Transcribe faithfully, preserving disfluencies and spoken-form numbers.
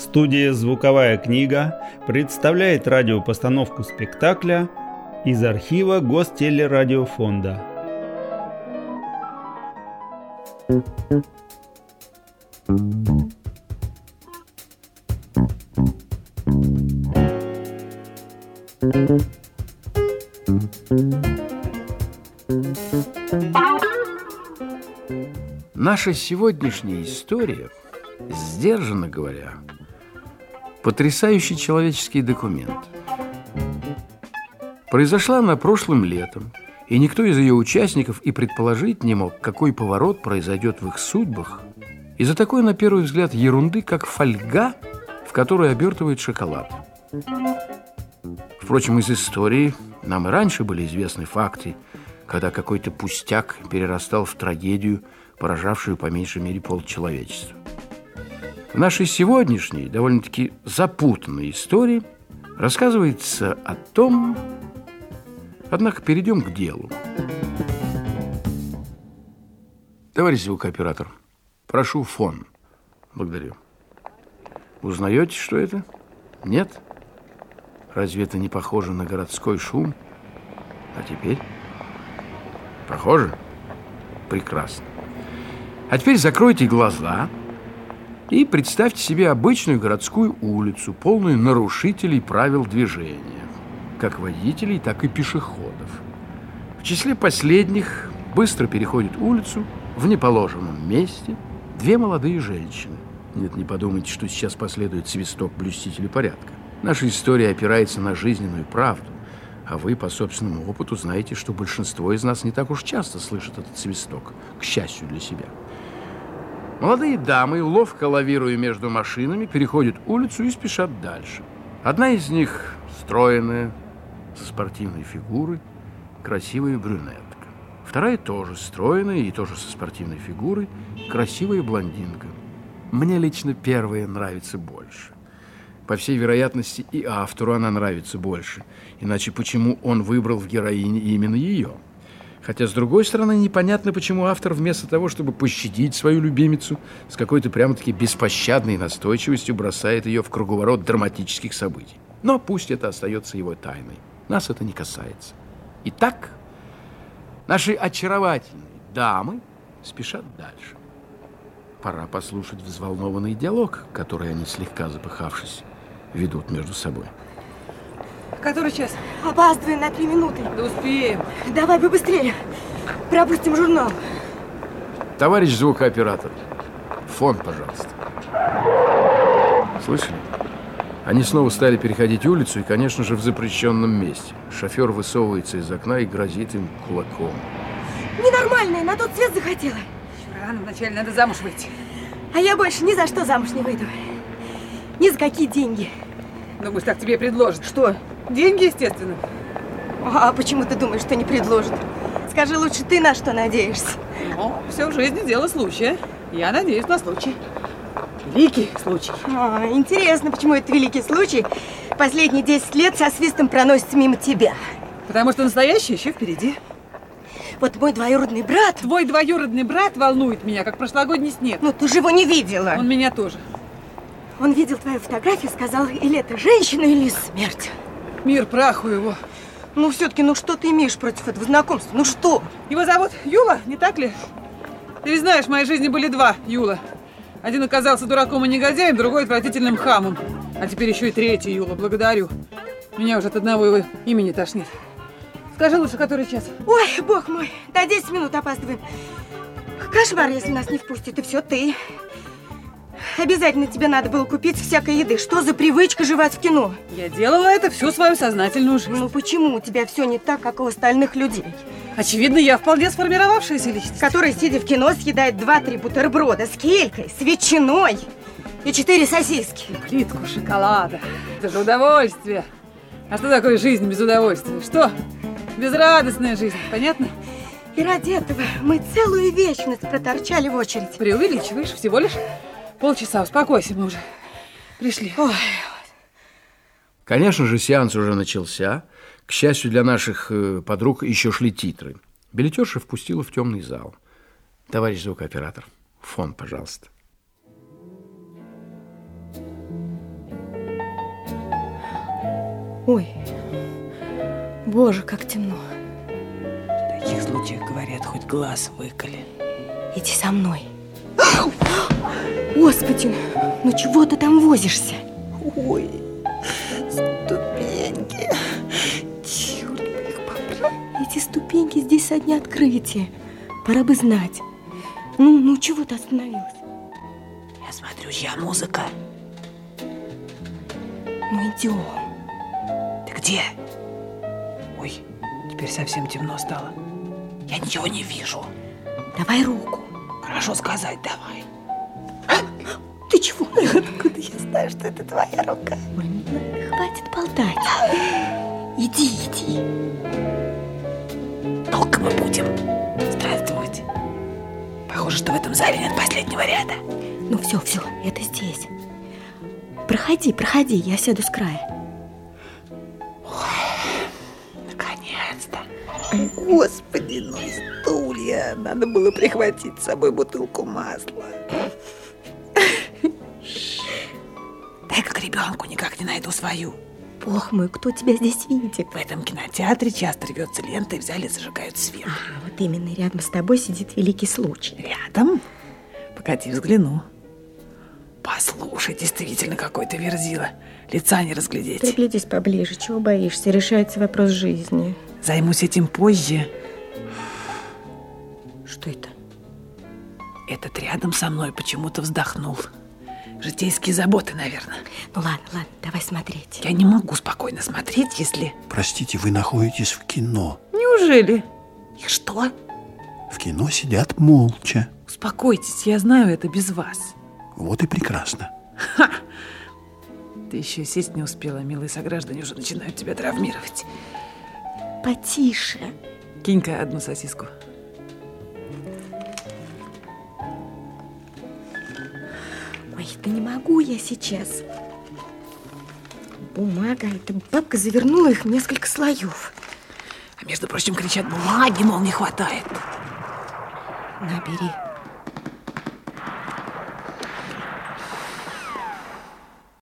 Студия «Звуковая книга» представляет радиопостановку спектакля из архива Гостелерадиофонда. Наша сегодняшняя история, сдержанно говоря, потрясающий человеческий документ. Произошла она прошлым летом, и никто из ее участников и предположить не мог, какой поворот произойдет в их судьбах из-за такой, на первый взгляд, ерунды, как фольга, в которую обертывает шоколад. Впрочем, из истории нам и раньше были известны факты, когда какой-то пустяк перерастал в трагедию, поражавшую по меньшей мере полчеловечества. В нашей сегодняшней, довольно-таки запутанной истории рассказывается о том... Однако перейдем к делу. Товарищ звукооператор, прошу фон. Благодарю. Узнаете, что это? Нет? Разве это не похоже на городской шум? А теперь? Похоже? Прекрасно. А теперь закройте глаза и представьте себе обычную городскую улицу, полную нарушителей правил движения, как водителей, так и пешеходов. В числе последних быстро переходят улицу в неположенном месте две молодые женщины. Нет, не подумайте, что сейчас последует свисток блюстителей порядка. Наша история опирается на жизненную правду, а вы по собственному опыту знаете, что большинство из нас не так уж часто слышит этот свисток, к счастью для себя. Молодые дамы, ловко лавируя между машинами, переходят улицу и спешат дальше. Одна из них стройная, со спортивной фигурой, красивая брюнетка. Вторая тоже стройная и тоже со спортивной фигурой, красивая блондинка. Мне лично первая нравится больше. По всей вероятности, и автору она нравится больше. Иначе почему он выбрал в героине именно ее? Хотя, с другой стороны, непонятно, почему автор вместо того, чтобы пощадить свою любимицу, с какой-то прямо-таки беспощадной настойчивостью бросает ее в круговорот драматических событий. Но пусть это остается его тайной. Нас это не касается. Итак, наши очаровательные дамы спешат дальше. Пора послушать взволнованный диалог, который они, слегка запыхавшись, ведут между собой. Который час? Опаздываем на три минуты. Да успеем. Давай побыстрее. Пропустим журнал. Товарищ звукооператор, фон, пожалуйста. Слышали? Они снова стали переходить улицу и, конечно же, в запрещенном месте. Шофер высовывается из окна и грозит им кулаком. Ненормальная, на тот свет захотела. Еще рано, вначале надо замуж выйти. А я больше ни за что замуж не выйду. Ни за какие деньги. Думаешь, так тебе предложат? Что? Деньги, естественно. А почему ты думаешь, что не предложат? Скажи лучше, ты на что надеешься? Ну, все в жизни дело случая. Я надеюсь на случай. Великий случай. А, интересно, почему этот великий случай последние десять лет со свистом проносится мимо тебя. Потому что настоящее еще впереди. Вот мой двоюродный брат... Твой двоюродный брат волнует меня, как прошлогодний снег. Ну, ты же его не видела. Он меня тоже. Он видел твою фотографию, сказал, или это женщина, или смерть. Мир праху его. Ну, все-таки, ну что ты имеешь против этого знакомства? Ну что? Его зовут Юла, не так ли? Ты ведь знаешь, в моей жизни были два Юла. Один оказался дураком и негодяем, другой отвратительным хамом. А теперь еще и третий Юла, благодарю. Меня уже от одного его имени тошнит. Скажи лучше, который час? Ой, бог мой, до десять минут опаздываем. Кошмар, если нас не впустят, и все ты. Обязательно тебе надо было купить всякой еды. Что за привычка жевать в кино? Я делала это всю свою сознательную жизнь. Ну почему у тебя все не так, как у остальных людей? Очевидно, я вполне сформировавшаяся личность. Который, сидя в кино, съедает два-три бутерброда с келькой, с ветчиной и четыре сосиски. И плитку шоколада. Это же удовольствие. А что такое жизнь без удовольствия? Что? Безрадостная жизнь, понятно? И ради этого мы целую вечность проторчали в очередь. Преувеличиваешь, всего лишь полчаса. Успокойся, мы уже пришли. Ой. Конечно же, сеанс уже начался. К счастью для наших э, подруг, еще шли титры. Билетерша впустила в темный зал. Товарищ звукооператор, фон, пожалуйста. Ой, боже, как темно. В таких случаях, говорят, хоть глаз выколи. Иди со мной. Господи, ну чего ты там возишься? Ой, ступеньки. Черт, их побрал. Эти ступеньки здесь со дня открытия. Пора бы знать. Ну, ну чего ты остановилась? Я смотрю, чья музыка. Ну идем. Ты где? Ой, теперь совсем темно стало. Я ничего не вижу. Давай руку. Хорошо сказать, давай. Ты чего? Откуда я знаю, что это твоя рука? Ой, ну, хватит болтать. Иди, иди. Долго мы будем странствовать. Похоже, что в этом зале нет последнего ряда. Ну все, все, это здесь. Проходи, проходи, я сяду с края. Наконец-то. Господи, ну и стулья. Надо было прихватить с собой бутылку масла. Дай-ка к ребенку, никак не найду свою. Бог мой, кто тебя здесь видит? В этом кинотеатре часто рвется лента, и в зале зажигают свет. А, вот именно рядом с тобой сидит великий случай. Рядом? Погоди, взгляну. Послушай, действительно какой-то верзила. Лица не разглядеть. Приглядись поближе, чего боишься? Решается вопрос жизни. Займусь этим позже. Что это? Этот рядом со мной почему-то вздохнул. Житейские заботы, наверное. Ну ладно, ладно, давай смотреть. Я не могу спокойно смотреть, если... Простите, вы находитесь в кино. Неужели? И что? В кино сидят молча. Успокойтесь, я знаю это без вас. Вот и прекрасно. Ха! Ты еще сесть не успела, милые сограждане уже начинают тебя травмировать. Потише. Кинь-ка одну сосиску. Ой, да не могу я сейчас. Бумага, эта бабка завернула их в несколько слоев. А между прочим, кричат, бумаги, мол, не хватает. На, бери.